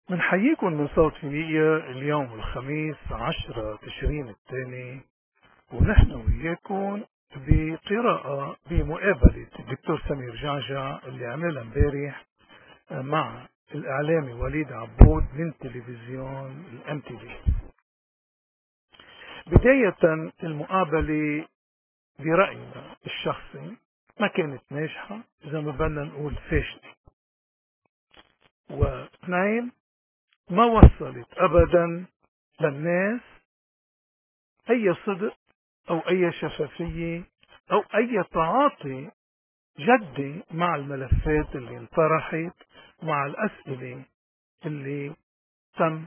بنحييكم من صوت فينيقيا اليوم الخميس 10 تشرين الثاني، ونحن وياكم بقراءة بمقابلة الدكتور سمير جعجع اللي عملها امبارح مع الإعلامي وليد عبود من تلفزيون الام تي في. بداية المقابلة برأينا الشخصي ما كانت ناجحة، إذا ما بدنا نقول فاشلة. واثنين، ما وصلت أبدا للناس أي صدق أو أي شفافية أو أي تعاطي جدي مع الملفات اللي انطرحت، مع الأسئلة اللي تم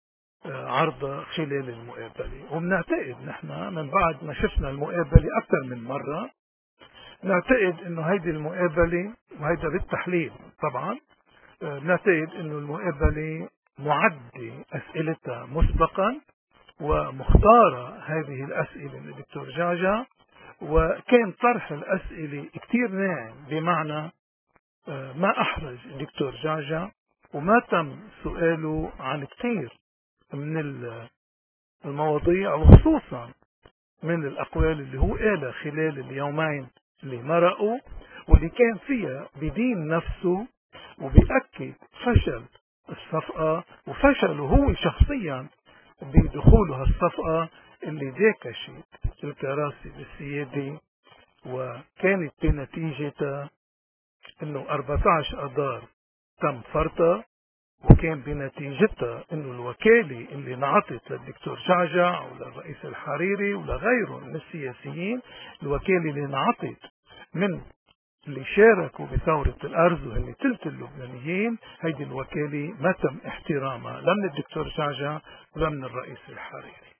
عرضها خلال المقابلة. وبنعتقد نحن من بعد ما شفنا المقابلة أكثر من مرة، نعتقد انه هيدي المقابلة، وهيدا بالتحليل طبعا، نعتقد انه المقابلة معدة أسئلتها مسبقا ومختارة هذه الأسئلة من الدكتور جعجع، وكان طرح الأسئلة كتير ناعم، بمعنى ما أحرج الدكتور جعجع وما تم سؤاله عن كتير من المواضيع، وخصوصا من الأقوال اللي هو قالها خلال اليومين اللي مرقوا، واللي كان فيها بدين نفسه وبيأكد فشل الصفقة وفشله هو شخصيا بدخوله هالصفقة اللي داكشت الكراسي بالسيادة، وكانت بنتيجة انه 14 اذار تم فرطها، وكان بنتيجتها انه الوكالة اللي انعطت للدكتور جعجع وللرئيس الحريري ولغيره من السياسيين، الوكالة اللي انعطت من اللي شاركوا بثورة الأرز وهن ثلث اللبنانيين، هيدي الوكالة ما تم احترامها لا من الدكتور جعجع ولا من الرئيس الحريري.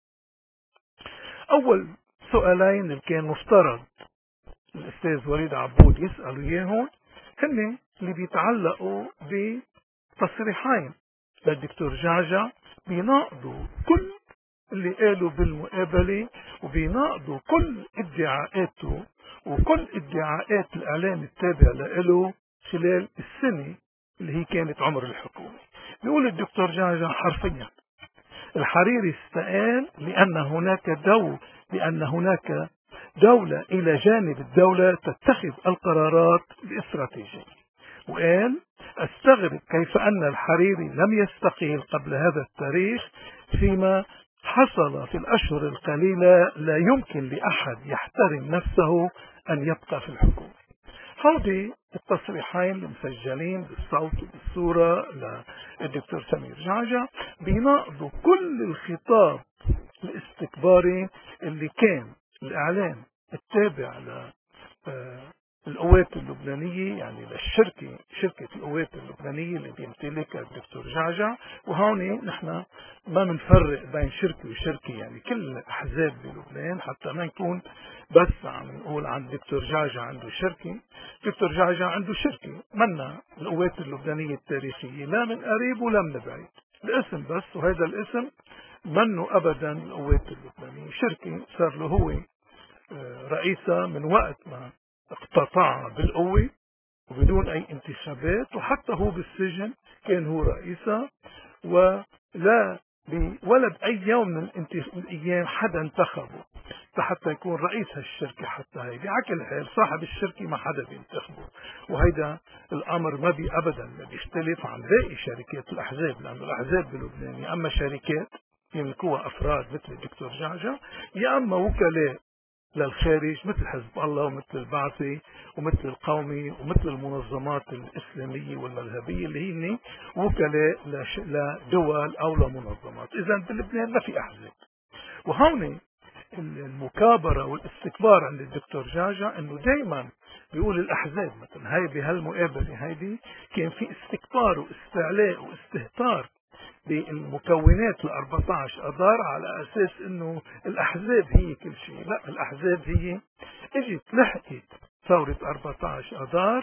أول سؤالين اللي كان مفترض الأستاذ وليد عبود يسألوا إياهم هن اللي بيتعلقوا بتصريحين للدكتور جعجع، بيناقضوا كل اللي قالوا بالمقابلة، وبيناقضوا كل ادعاءاته وكل ادعاءات الإعلام التابع له خلال السنة اللي هي كانت عمر الحكومة. بيقول الدكتور جعجع حرفيا: الحريري استقال لأن هناك دولة إلى جانب الدولة تتخذ القرارات الاستراتيجية. وقال: استغرب كيف أن الحريري لم يستقيل قبل هذا التاريخ، فيما حصل في الأشهر القليلة لا يمكن لأحد يحترم نفسه أن يبقى في الحكومة. هودي التصريحين المسجلين بالصوت وبالصورة للدكتور سمير جعجع بيناقضوا كل الخطاب الاستكباري اللي كان الإعلام التابع للقوات اللبنانية، يعني شركة القوات اللبنانية اللي بيمتلكها الدكتور جعجع. وهون نحن ما منفرق بين شركة وشركة، يعني كل الأحزاب بلبنان، حتى ما نكون بس عم نقول عن الدكتور جعجع عنده شركة. الدكتور جعجع عنده شركة منا القوات اللبنانية التاريخية، لا من قريب ولا من بعيد، الاسم بس، وهذا الاسم منه أبدا القوات اللبنانية. شركة صار له هو رئيسها من وقت ما اقتطعها بالقوة وبدون أي انتخابات، وحتى هو بالسجن كان هو رئيسها، ولا بأي يوم من الأيام حدا انتخبه حتى يكون رئيس هالشركة. حتى هيدي على كل حال صاحب الشركة ما حدا بينتخبه، وهيدا الأمر ما أبدا بيختلف عن باقي شركات الأحزاب، لأن الأحزاب بلبنان يا أما شركات يملكوها أفراد مثل الدكتور جعجع، يا أما وكلاء للخارج مثل حزب الله ومثل البعثي ومثل القومي ومثل المنظمات الإسلامية والمذهبية اللي هن وكلاء لدول أو لمنظمات. إذا بلبنان ما في أحزاب. وهون المكابرة والاستكبار عند الدكتور جعجع انه دايما بيقول الاحزاب، مثلا هاي بهالمقابلة هيدي كان في استكبار واستعلاء واستهتار بالمكونات ال 14 اذار على اساس انه الاحزاب هي كل شيء. لا، الاحزاب هي اجت لحقت ثورة 14 اذار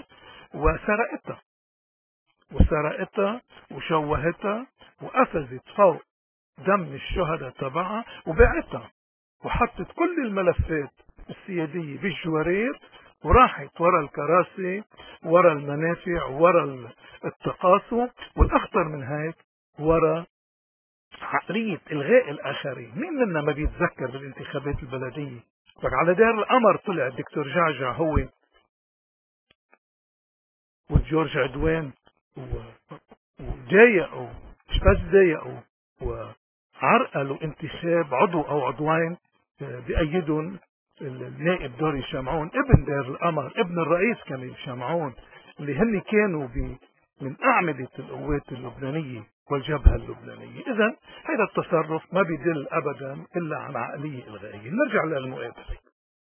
وسرقتها وشوهتها وقفزت فوق دم الشهداء تبعها وباعتها، وحطت كل الملفات السيادية بالجوارير، وراحت ورا الكراسي ورا المنافع ورا التقاصي. والأخطر من هيك وراء عقلية إلغاء الآخرين. مين منا ما بيتذكر بالانتخابات البلدية على دار القمر طلع الدكتور جعجع هو وجورج عدوان وضايقوا، مش بس ضايقوا وعرقلوا انتخاب عضو أو عضوين بأيدهم النائب دوري شمعون ابن دار القمر ابن الرئيس كميل شمعون اللي هن كانوا من أعمدة القوات اللبنانية والجبهة اللبنانية. إذن هذا التصرف ما بيدل أبدا إلا عن عقلية إلغائية. نرجع للمقابلة.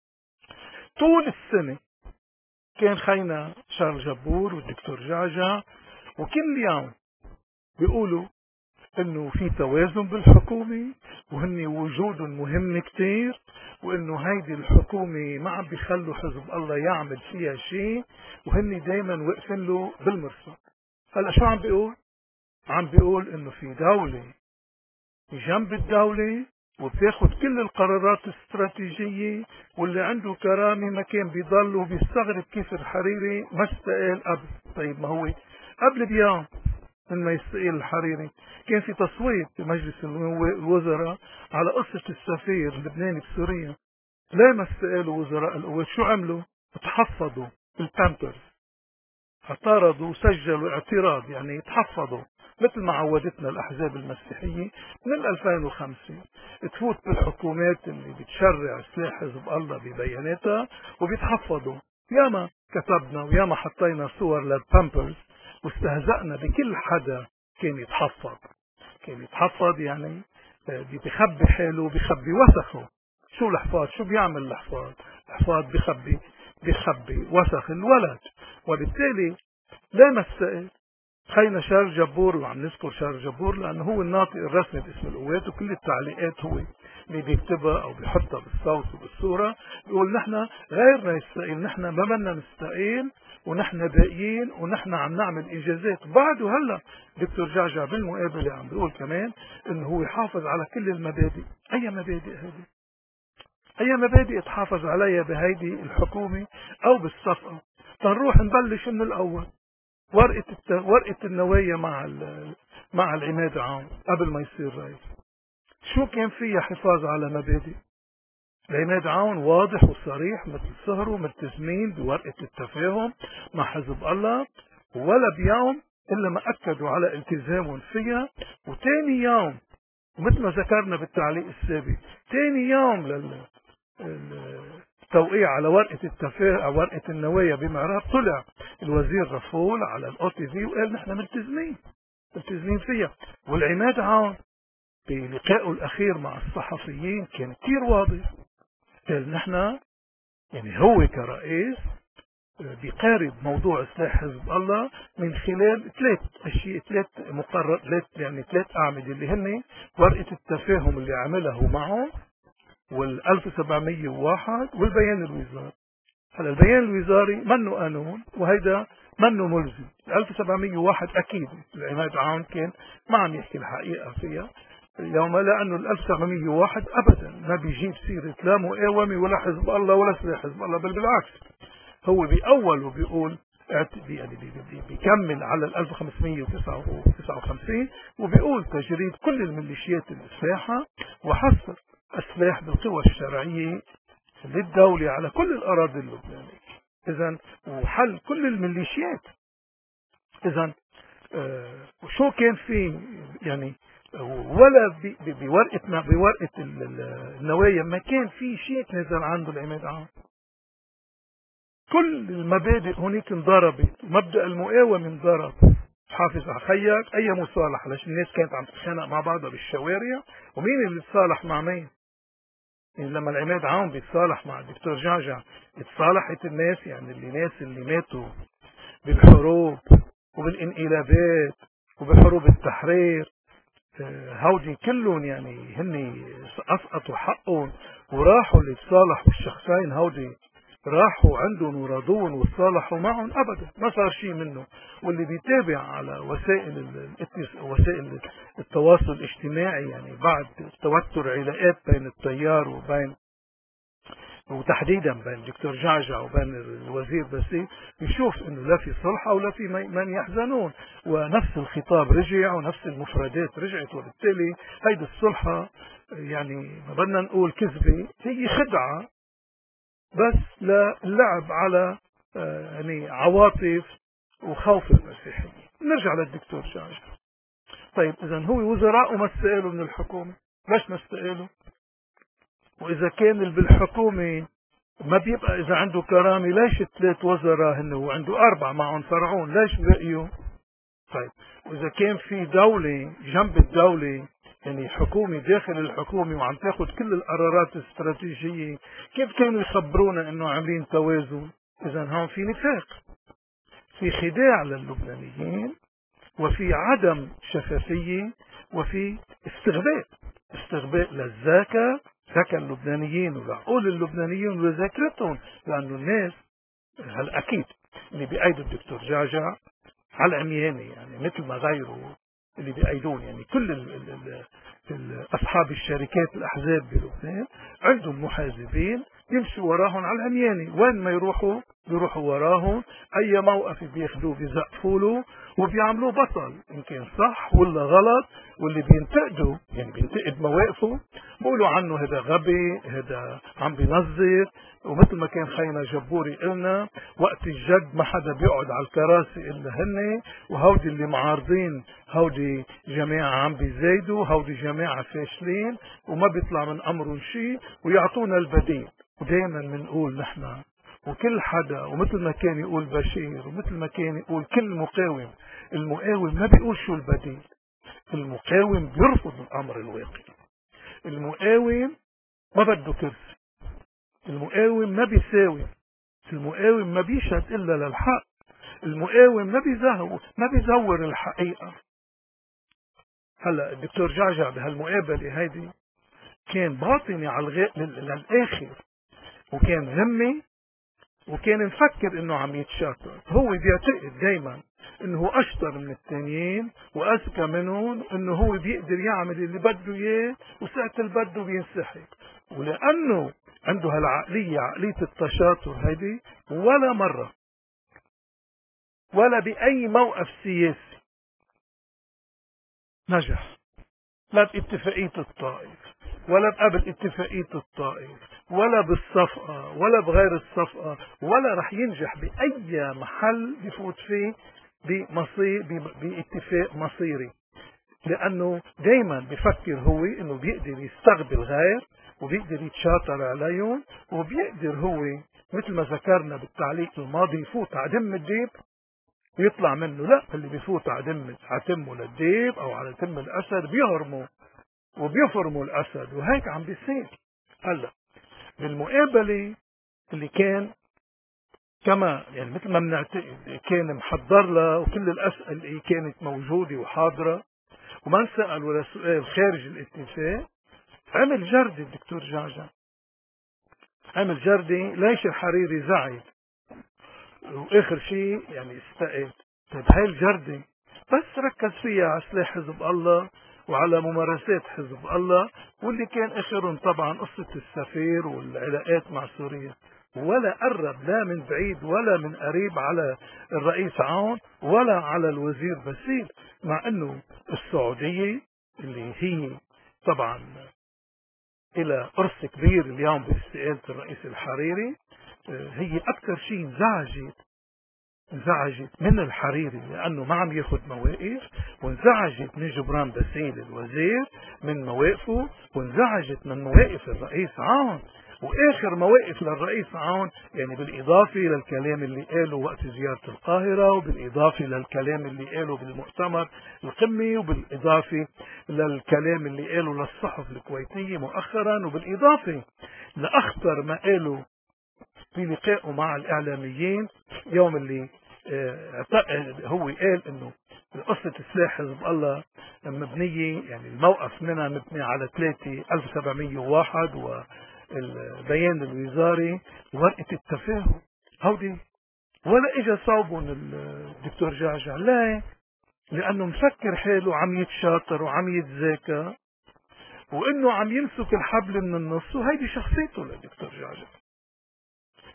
طول السنة كان خينا شارل جبور والدكتور جعجع وكل يوم بيقولوا انه في توازن بالحكومة وهن وجودهم مهم كتير وانه هيدي الحكومة ما عم بيخلوا حزب الله يعمل فيها شيء وهن دايما واقفين له بالمرصد. هلا شو عم بيقول؟ عم بيقول انه في دولة جنب الدولة وبتاخد كل القرارات الاستراتيجية واللي عنده كرامة ما كان بيضل وبيستغرب كيف الحريري ما استقال قبل. طيب ما هو قبل بيوم من ما يستقيل الحريري كان في تصويت بمجلس الوزراء على قصة السفير اللبناني بسوريا. لا ما استقالوا وزراء القوات شو عملوا؟ تحفظوا بالبامبرز، اعترضوا وسجلوا اعتراض يعني يتحفظوا مثل ما عودتنا الأحزاب المسيحية من 2005 تفوت بالحكومات اللي بتشرع سلاح حزب الله ببياناتها وبيتحفظوا. ياما كتبنا وياما حطينا صور للبامبرز واستهزأنا بكل حدا كان يتحفظ. كان يتحفظ يعني بيخبي حاله بيخبي وسخه. شو الحفاظ؟ شو بيعمل الحفاظ؟ الحفاظ بيخبي وسخ الولد. وبالتالي لا نستقل خينا شارل جبور. وعم نذكر شارل جبور لأنه هو الناطق الرسمي باسم القوات وكل التعليقات هو اللي بيكتبها أو بيحطها بالصوت وبالصورة. بيقول نحن غيرنا يستقيل، نحن ما بدنا نستقيل ونحن باقيين ونحن عم نعمل إنجازات. بعده هلا دكتور جعجع بالمقابلة عم بيقول كمان إنه هو يحافظ على كل المبادئ. أي مبادئ هذه؟ أي مبادئ تحافظ عليها بهيدي الحكومة أو بالصفقة؟ تنروح نبلش من الأول. ورقة النوايا مع العماد عون قبل ما يصير رئيس شو كان فيها حفاظ على مبادئ؟ العماد عون واضح وصريح مثل صهره ملتزمين بورقة التفاهم مع حزب الله ولا بيوم إلا ما أكدوا على التزامهم فيها. وتاني يوم ومثل ما ذكرنا بالتعليق السابق تاني يوم التوقيع على ورقة التفاهم أو ورقة النوايا بمعراب طلع الوزير رفول على الأو تي في وقال نحن ملتزمين فيها. والعماد عون بلقائه الأخير مع الصحفيين كان كتير واضح. قال نحن يعني هو كرئيس بيقارب موضوع سلاح حزب الله من خلال ثلاث أعمدة اللي هن ورقة التفاهم اللي عمله معهم وال1701 والبيان الوزاري. هلا البيان الوزاري منه قانون وهيدا منه ملزم. 1701 أكيد العماد عون كان ما عم يحكي الحقيقة فيها اليوم لأنه 1701 أبدا ما بيجيب سيرة لا مقاومة ولا حزب الله ولا سلاح حزب الله، بل بالعكس هو بأول وبيقول يعني بيكمل على 1559 وبيقول تجريد كل الميليشيات السلاحة وحصر السلاح بالقوى الشرعية للدولة على كل الأراضي اللبنانية. إذن وحل كل الميليشيات. إذن وشو كان في يعني ولا بورقة النوايا ما كان في شيء نزل عنده العماد عون. كل المبادئ هناك انضربت. مبدأ المقاومة انضرب. حافظ على خيك أي مصالحة ليش الناس كانت عم تتخانق مع بعضها بالشوارع ومين اللي تصالح مع مين؟ يعني لما العماد عون بيتصالح مع الدكتور جعجع اتصالحت الناس يعني الناس اللي ماتوا بالحروب وبالانقلابات وبحروب التحرير هودي كلهم يعني هن اسقطوا حقهم وراحوا اللي تصالحوا الشخصين هودي راحوا عندهم ورضون وتصالحوا معهم ابدا ما صار شيء منه. واللي بيتابع على وسائل التواصل الاجتماعي يعني بعد توتر علاقات بين التيار وبين وتحديدا بين الدكتور جعجع وبين الوزير بسيل، يشوف انه لا في صلح او لا في من يحزنون، ونفس الخطاب رجع ونفس المفردات رجعت، وبالتالي هيدي الصلحة يعني ما بدنا نقول كذبة، هي خدعة بس للعب على يعني عواطف وخوف المسيحيين. نرجع للدكتور جعجع. طيب إذا هو وزراء ما استقالوا من الحكومة، ليش ما استقالوا؟ وإذا كان اللي بالحكومة ما بيبقى إذا عنده كرامة، ليش 3 وزراء هن وعنده 4 معهم فرعون، ليش بقيوا؟ طيب وإذا كان في دولة جنب الدولة، يعني حكومة داخل الحكومة وعم تاخد كل القرارات الاستراتيجية، كيف كانوا يخبرونا إنه عاملين توازن؟ إذا هون في نفاق، في خداع للبنانيين، وفي عدم شفافية، وفي استغباء للذكاء، ذكاء اللبنانيين ولعقول اللبنانيين وذاكرتهم، لأنه الناس هلا أكيد اللي بأيدوا الدكتور جعجع على العمياني، يعني مثل ما غيره اللي بأيدون، يعني كل أصحاب الشركات الأحزاب بلبنان عندهم محاسبين يمشوا وراهم على العمياني، وين ما يروحوا بيروحوا وراهم، أي موقف بياخدوه بيزقفوا له وبيعملوه بطل، إن كان صح ولا غلط. واللي بينتقدوا يعني بينتقد مواقفه بقولوا عنه هذا غبي، هذا عم بينظر. ومثل ما كان خينا جبوري قلنا، وقت الجد ما حدا بيقعد على الكراسي إلا هن، وهودي اللي معارضين هودي جماعة عم بيزايدوا، هودي جماعة فاشلين وما بيطلع من أمرهم شيء، ويعطونا البديل. ودايما بنقول نحن وكل حدا، ومثل ما كان يقول بشير ومثل ما كان يقول كل مقاوم، المقاوم ما بيقول شو البديل، المقاوم بيرفض الأمر الواقع، المقاوم ما بده كرسي، المقاوم ما بيساوي، المقاوم ما بيشهد إلا للحق، المقاوم ما بيزور الحقيقة. هلا الدكتور جعجع بهالمقابلة هيدي كان باطني على للآخر، وكان ذمي، وكان مفكر انه عم يتشاطر. هو بيعتقد دايما انه هو اشطر من التانيين واذكى منهم، انه هو بيقدر يعمل اللي بده اياه، وساعة اللي بده بينسحب. ولانه عنده هالعقلية، عقلية التشاطر هيدي، ولا مرة ولا بأي موقف سياسي نجح، لا باتفاقية الطائف ولا قبل اتفاقية الطائف ولا بالصفقة ولا بغير الصفقة، ولا رح ينجح بأي محل بفوت فيه باتفاق مصيري، لأنه دايما بفكر هو انه بيقدر يستغبي الغير، وبيقدر يتشاطر عليهم، وبيقدر هو مثل ما ذكرنا بالتعليق الماضي يفوت على دم الديب ويطلع منه. لا، اللي بيفوت على تمه للديب او على تم الاسد بيهرموا وبيفرموا الاسد، وهيك عم بيصير. هلا بالمقابله اللي كان كما يعني مثل ما بنعتقد كان محضر لها، وكل الاسئله اللي كانت موجوده وحاضره وما انسال ولا سؤال خارج الاتفاق، عمل جرده الدكتور جعجع، عمل جرده. ليش الحريري زعل واخر شيء يعني استقال؟ طيب هاي الجرده بس ركز فيها على سلاح حزب الله وعلى ممارسات حزب الله، واللي كان اخرهم طبعا قصة السفير والعلاقات مع سوريا، ولا قرب لا من بعيد ولا من قريب على الرئيس عون ولا على الوزير بسيل. مع انه السعودية اللي هي طبعا الى قرص كبير اليوم باستقالة الرئيس الحريري، هي اكثر شيء انزعجت من الحريري لأنه ما عم ياخد مواقف، وانزعجت من جبران باسيل الوزير من مواقفه، وانزعجت من مواقف الرئيس عون. وآخر مواقف للرئيس عون يعني بالإضافة للكلام اللي قاله وقت زيارة القاهرة، وبالإضافة للكلام اللي قاله بالمؤتمر القمي، وبالإضافة للكلام اللي قاله للصحف الكويتية مؤخرا، وبالإضافة لأخطر ما قاله في لقائه مع الإعلاميين يوم اللي هو قال انه قصة سلاح حزب الله مبنية، يعني الموقف منها مبني على 3701 والبيان الوزاري ورقة التفاهم هودي، ولا اجا صوبهم الدكتور جعجع. لا، لانه مفكر حاله عم يتشاطر وعم يتذاكى، وانه عم يمسك الحبل من النص، وهيدي شخصيته للدكتور جعجع.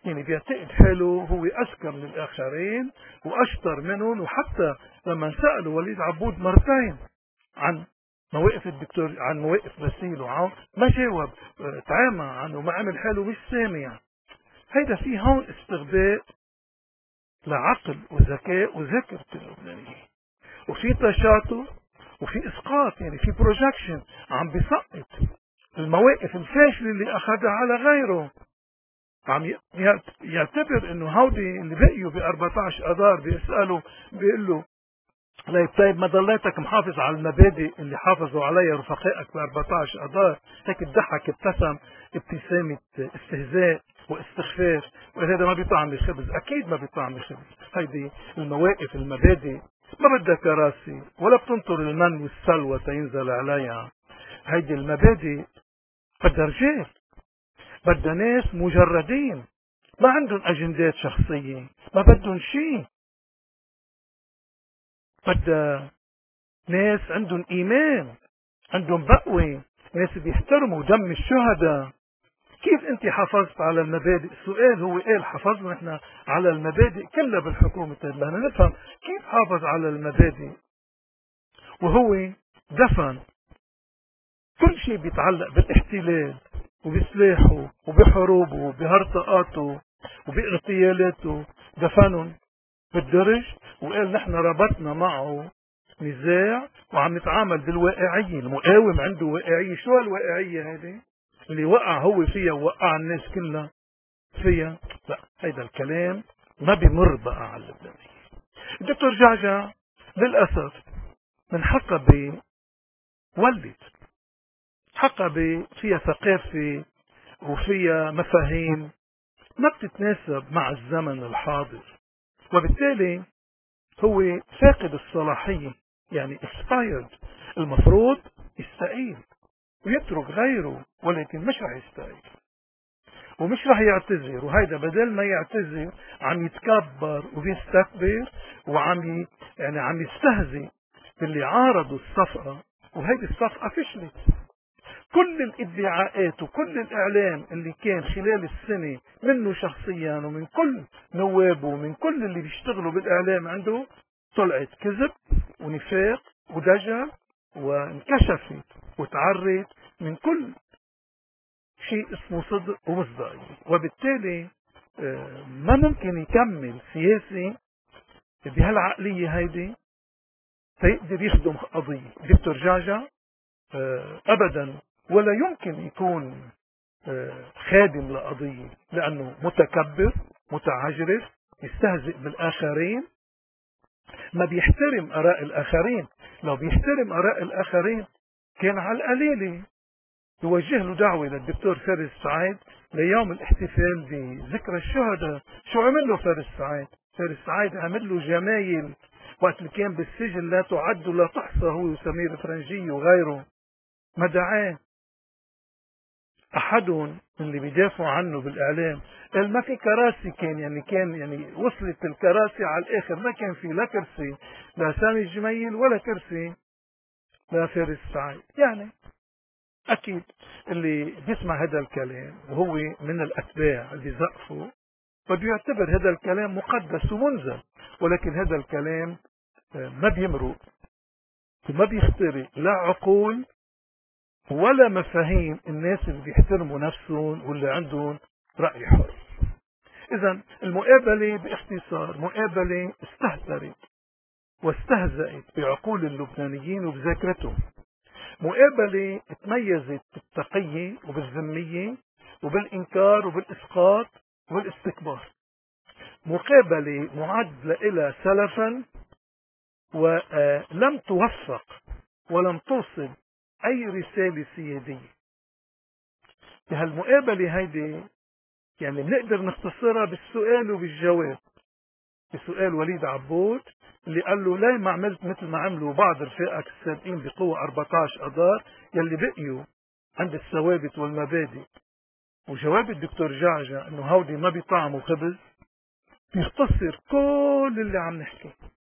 يعني بيعتقد حاله هو أذكى من الآخرين وأشطر منهم. وحتى لما سألوا وليد عبود مرتين عن مواقف الدكتور، عن مواقف باسيل وعون، ما جاوب، تعامى عنه، ما عمل حاله مش سامع. هيدا في هون استغباء لعقل وذكاء وذكر اللبنانيين، وفي تشاطر وفي اسقاط، يعني في بروجكشن، عم بيسقط المواقف الفاشله اللي اخذها على غيره. عم يعتبر انه هودي اللي بقيوا ب 14 اذار بيسالوا، بيقول له طيب ما ضليتك محافظ على المبادئ اللي حافظوا عليها رفقائك ب 14 اذار؟ هيك الضحك ابتسم ابتسامه استهزاء واستخفاف، وقال هذا ما بيطعم الخبز. اكيد ما بيطعم الخبز. هيدي المواقف المبادئ ما بدها كراسي ولا بتنطر المن والسلوى تينزل عليها. هيدي المبادئ بدها رجال، بدها ناس مجردين ما عندهم اجندات شخصيه، ما بدهم شيء. بدها ناس عندهم ايمان، عندهم بقوة، ناس بيحترموا دم الشهداء. كيف انت حافظت على المبادئ؟ السؤال هو قال حافظنا احنا على المبادئ كلها بالحكومة. بدنا نفهم كيف حافظ على المبادئ وهو دفن كل شيء بيتعلق بالاحتلال وبسلاحه وبحروبه وبهرطقاته وباغتيالاته، دفنهم بالدرج وقال نحن ربطنا معه نزاع وعم نتعامل بالواقعية. المقاوم عنده واقعية. شو هالواقعية هذه اللي وقع هو فيها ووقع الناس كلها فيها؟ لا، هيدا الكلام ما بيمر بقى على اللبناني. الدكتور جعجع للأسف من حقبة ولد حقبة فيها ثقافة وفيها مفاهيم ما بتتناسب مع الزمن الحاضر، وبالتالي هو فاقد الصلاحية، يعني expired. المفروض يستقيل ويترك غيره، ولكن مش رح يستقيل ومش رح يعتذر. وهيدا بدل ما يعتذر عم يتكبر وبيستكبر وعم يعني عم يستهزئ باللي عارضوا الصفقة. وهيدي الصفقة فشلت. كل الادعاءات وكل الإعلام اللي كان خلال السنة منه شخصيا ومن كل نوابه ومن كل اللي بيشتغلوا بالإعلام عنده طلعت كذب ونفاق ودجل، وانكشفت وتعرت من كل شيء اسمه صدق ومصداقية. وبالتالي ما ممكن يكمل سياسي بهالعقلية هيدي فيقدر يخدم قضية. دكتور جعجع أبدا ولا يمكن يكون خادم لقضية، لأنه متكبر متعجرف يستهزئ بالآخرين، ما بيحترم آراء الآخرين. لو بيحترم آراء الآخرين كان على القليلة يوجه له دعوة للدكتور فارس سعيد ليوم الاحتفال بذكرى الشهداء. شو عمل له فارس سعيد؟ فارس سعيد عمل له جمايل وقت اللي كان بالسجن لا تعد ولا تحصى، هو وسمير فرنجي وغيره. ما دعاه أحدهم من اللي بيدافعوا عنه بالإعلام، قال ما في كراسي. كان يعني وصلت الكراسي على الآخر، ما كان في لا كرسي لسامي الجميل ولا كرسي لفارس سعيد. يعني أكيد اللي بيسمع هذا الكلام وهو من الأتباع اللي زقفوا بده يعتبر هذا الكلام مقدس ومنزل، ولكن هذا الكلام ما بيمرق وما بيخترق لا عقول ولا مفاهيم الناس اللي بيحترموا نفسهم واللي عندهم رأي حر. إذا المقابلة باختصار مقابلة استهترت واستهزأت بعقول اللبنانيين وبذاكرتهم. مقابلة تميزت بالتقية وبالذمية وبالإنكار وبالإسقاط والاستكبار. مقابلة معد لها سلفا ولم توفق ولم توصل أي رسالة سيادية. بهالمقابلة هيدي يعني بنقدر نختصرها بالسؤال وبالجواب. بسؤال وليد عبود اللي قال له ليه ما عملت مثل ما عملوا بعض رفاقك السابقين بقوة 14 أذار يلي بقيوا عند الثوابت والمبادئ. وجواب الدكتور جعجع انه هودي ما بيطعموا خبز بيختصر كل اللي عم نحكي.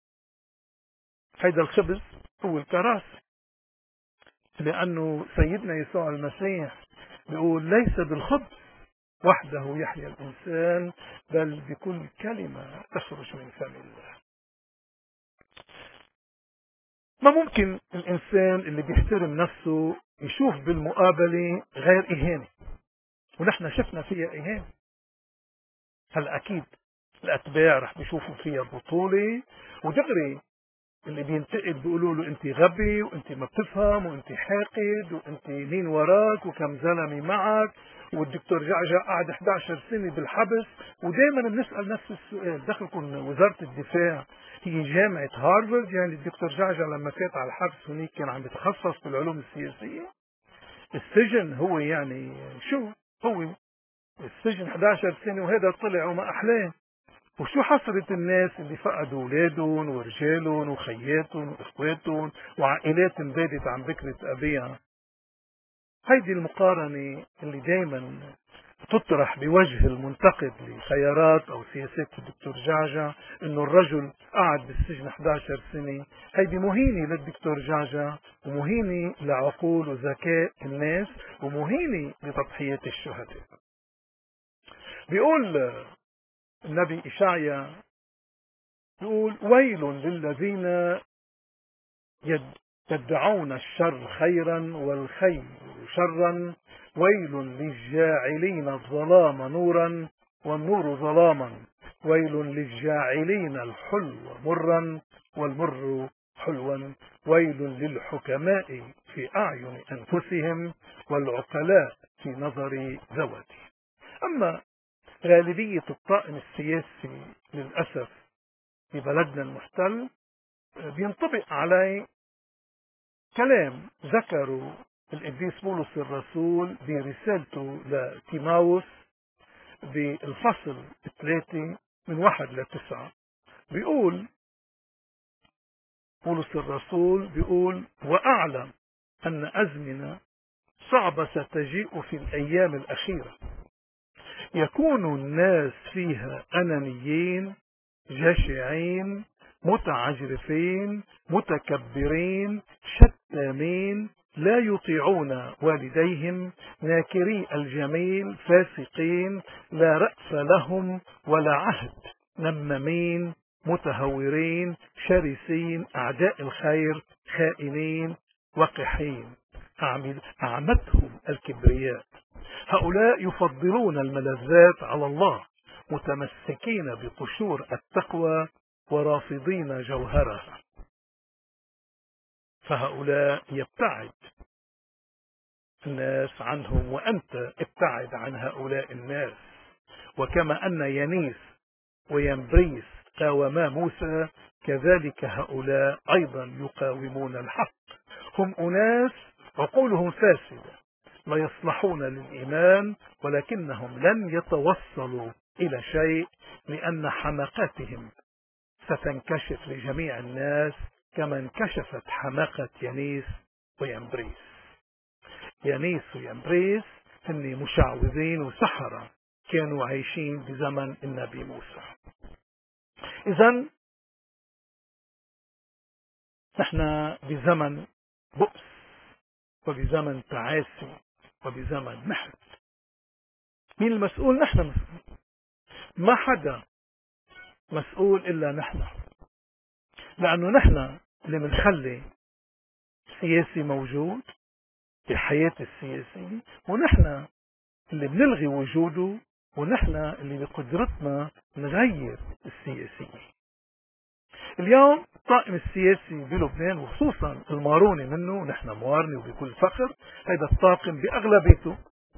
هيدا الخبز هو الكراسي، لأنه سيدنا يسوع المسيح بيقول ليس بالخبز وحده يحيا الإنسان، بل بكل كلمة تخرج من فم الله. ما ممكن الإنسان اللي بيحترم نفسه يشوف بالمقابلة غير إهانة، ونحن شفنا فيها إهانة. هلا أكيد الأتباع رح بيشوفوا فيها بطولة، ودغري اللي بينتقد بيقولوا له أنت غبي وأنت ما بتفهم وأنت حاقد وأنت مين وراك وكم زلمة معك، والدكتور جعجع قعد 11 سنة بالحبس. ودائما بنسأل نفس السؤال، دخلكم وزارة الدفاع هي جامعة هارفارد؟ يعني الدكتور جعجع لما فات على الحبس هناك كان عم يتخصص بالعلوم السياسية؟ السجن هو يعني شو هو؟ السجن 11 سنة وهذا طلع وما أحلاه. وشو حصلت الناس اللي فقدوا أولادهم ورجالهم وخياتهم وإخواتهم وعائلات انبادت عن بكرة أبيها؟ هيدي المقارنة اللي دايما تطرح بوجه المنتقد لخيارات أو سياسات الدكتور جعجع، إنه الرجل قعد بالسجن 11 سنة. هيدي مهينة للدكتور جعجع، ومهينة لعقول وذكاء الناس، ومهينة لتضحيات الشهداء. بيقول النبي إشعيا، يقول ويل للذين يدعون الشر خيرا والخير شرا، ويل للجاعلين الظلام نورا والنور ظلاما، ويل للجاعلين الحلو مرا والمر حلوا، ويل للحكماء في أعين أنفسهم والعقلاء في نظر ذواتهم. أما غالبية الطاقم السياسي للأسف في بلدنا المحتل بينطبق عليه كلام ذكروا القديس بولس الرسول برسالته لتيماوس بالفصل 3 من 1-9. بيقول بولس الرسول، بيقول وأعلم أن أزمنة صعبة ستجيء في الأيام الأخيرة، يكون الناس فيها أنانيين جشعين متعجرفين متكبرين شتامين لا يطيعون والديهم ناكري الجميل فاسقين لا رأس لهم ولا عهد نمامين متهورين شرسين أعداء الخير خائنين وقحين أعمتهم الكبرياء. هؤلاء يفضلون الملذات على الله متمسكين بقشور التقوى ورافضين جوهرها، فهؤلاء يبتعد الناس عنهم، وأنت ابتعد عن هؤلاء الناس. وكما أن ينيس وينبريس قاوما موسى، كذلك هؤلاء أيضا يقاومون الحق. هم أناس عقولهم فاسدة لا يصلحون للإيمان، ولكنهم لن يتوصلوا إلى شيء، لأن حماقاتهم ستنكشف لجميع الناس كما انكشفت حماقة ينيس وينبريس. ينيس وينبريس هن مشعوذين وسحرة كانوا عايشين بزمن النبي موسى. إذن نحن بزمن بؤس وبزمن تعاسي وبزمن محن. مين المسؤول؟ نحن مسؤول. ما حدا مسؤول إلا نحن، لأنه نحن اللي منخلي سياسي موجود بالحياة السياسية، ونحن اللي بنلغي وجوده، ونحن اللي بقدرتنا نغير السياسية. اليوم الطاقم السياسي بلبنان وخصوصا الماروني منه، نحن موارني وبكل فخر، هذا الطاقم بأغلبيته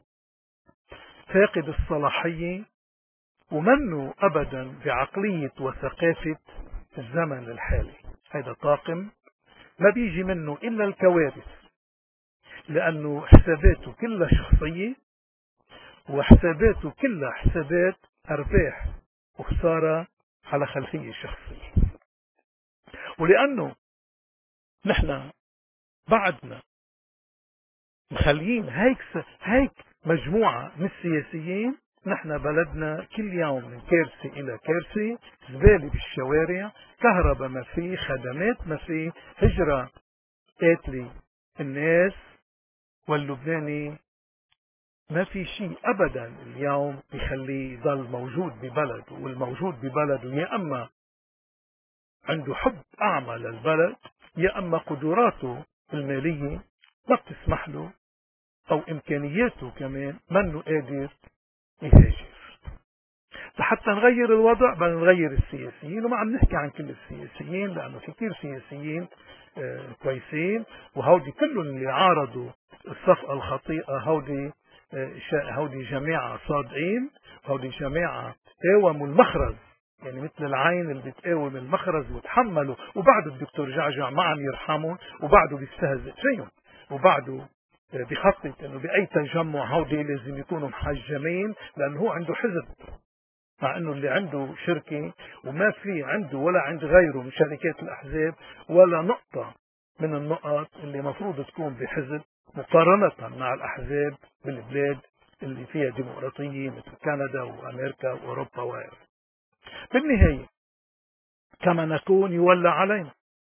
فاقد الصلاحية ومنه أبدا بعقلية وثقافة الزمن الحالي. هذا طاقم ما بيجي منه إلا الكوارث، لأنه حساباته كلها شخصية، وحساباته كلها حسابات أرباح وخسارة على خلفية شخصية. ولأنه نحن بعدنا مخليين هيك مجموعة من السياسيين، نحن بلدنا كل يوم من كارثة إلى كارثة، زبالة بالشوارع، كهرباء ما في، خدمات ما في، هجرة قاتلة الناس، واللبناني ما في شيء أبدا اليوم يخليه يضل موجود ببلده، والموجود ببلده يا أما عنده حب أعمى للبلد، يا أما قدراته المالية ما بتسمح له، أو إمكانياته كمان منه قادر يهاجر. حتى نغير الوضع بدنا نغير السياسيين، وما عم نحكي عن كل السياسيين لأنه في كثير سياسيين كويسين، وهودي كلهم اللي عارضوا الصفقة الخطيئة هودي جماعة صادقين، هودي جماعة قاوموا المخرج، يعني مثل العين اللي بتقاوم المخرج وتحملوا، وبعده الدكتور جعجع ما عم يرحمهم، وبعده بيستهزئ فيهم، وبعده بخطط انه باي تجمع هودي لازم يكونوا محجمين لانه هو عنده حزب، مع انه اللي عنده شركة وما في عنده ولا عند غيره من شركات الاحزاب ولا نقطة من النقط اللي مفروض تكون بحزب مقارنة مع الاحزاب بالبلاد اللي فيها ديمقراطية مثل كندا وامريكا واوروبا وغيرها. بالنهاية كما نكون يولى علينا،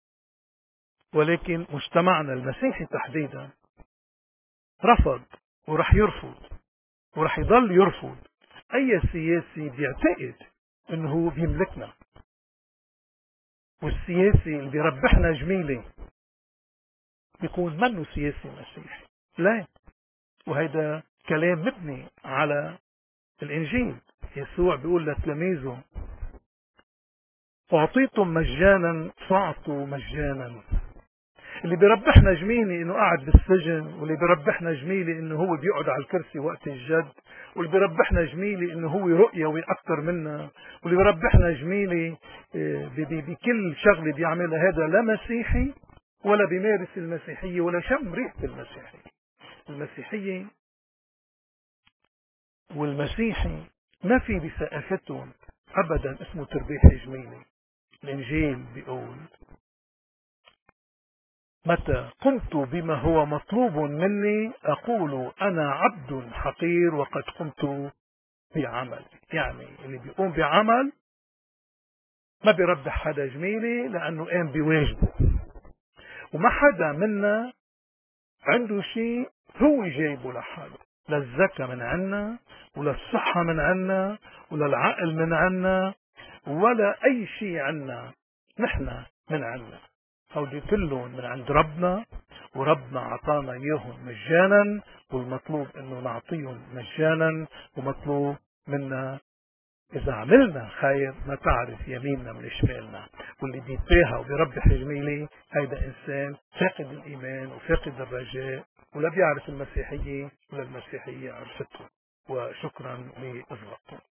ولكن مجتمعنا المسيحي تحديدا رفض ورح يرفض ورح يضل يرفض اي سياسي بيعتقد انه هو بيملكنا، والسياسي اللي بيربحنا جميلة بيكون منه سياسي مسيحي، لا. وهيدا كلام مبني على الانجيل. يسوع بيقول لتلاميذه اعطيتم مجانا فاعطوا مجانا. اللي بيربحنا جميلة انه قاعد بالسجن، واللي بيربحنا جميلة انه هو بيقعد على الكرسي وقت الجد، واللي بيربحنا جميلة انه هو رؤيوي اكثر منا، واللي بيربحنا جميلة بكل شغلة بيعملها، هذا لا مسيحي ولا بيمارس المسيحية ولا شم ريحة المسيحية. المسيحية والمسيحي ما في بثقافتهم ابدا اسمه تربيح جميلة. الانجيل بيقول متى قمت بما هو مطلوب مني أقول أنا عبد حقير وقد قمت بعمل. يعني اللي بيقوم بعمل ما بيربح حدا جميلة لأنه قام بواجبه، وما حدا منا عنده شيء هو جايبه لحاله، لا الزكاة من عنا ولا الصحة من عنا ولا العقل من عنا ولا أي شيء عنا، نحن من عنا، هودي كلهم من عند ربنا، وربنا عطانا إياهم مجانا، والمطلوب إنه نعطيهم مجانا، ومطلوب منا إذا عملنا خير ما تعرف يميننا من شمالنا. واللي بيتباهى وبيربح جميلة هيدا إنسان فاقد الإيمان وفاقد الرجاء، ولا بيعرف المسيحية ولا المسيحية عرفته. وشكرا لإصغائكم.